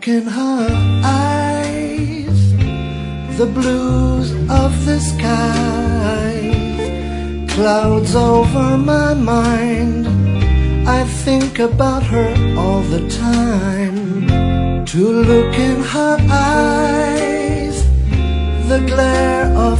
look in her eyes, the blues of the skies, clouds over my mind. I think about her all the time. To look in her eyes, the glare of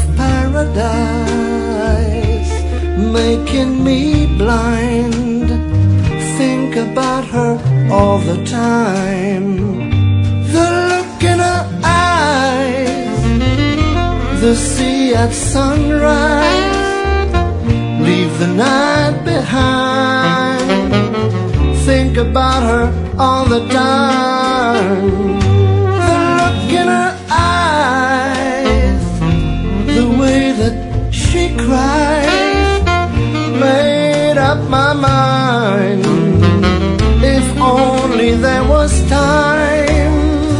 paradise, making me blind. Think about her all the time. The look in her eyes, the sea at sunrise, leave the night behind. Think about her all the time. The look in her eyes, the way that she cries, made up my mind. If only there was time.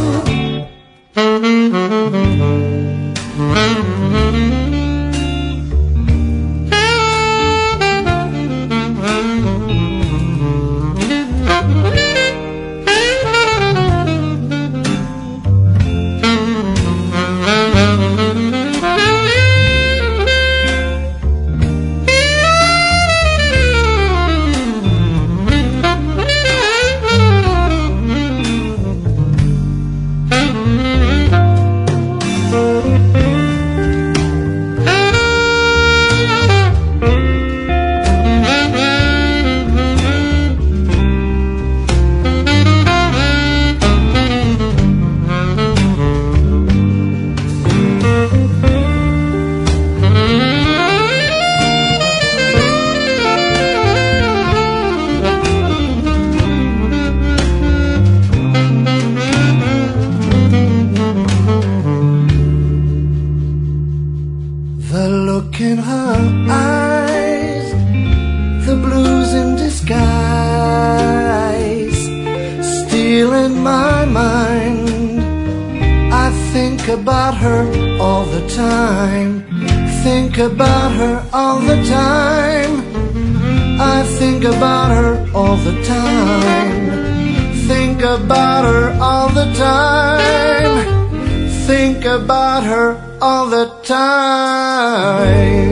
The look in her eyes, the blues in disguise, stealing my mind. I think about her all the time. Think about her all the time. I think about her all the time. Think about her all the time. Think about her all the time.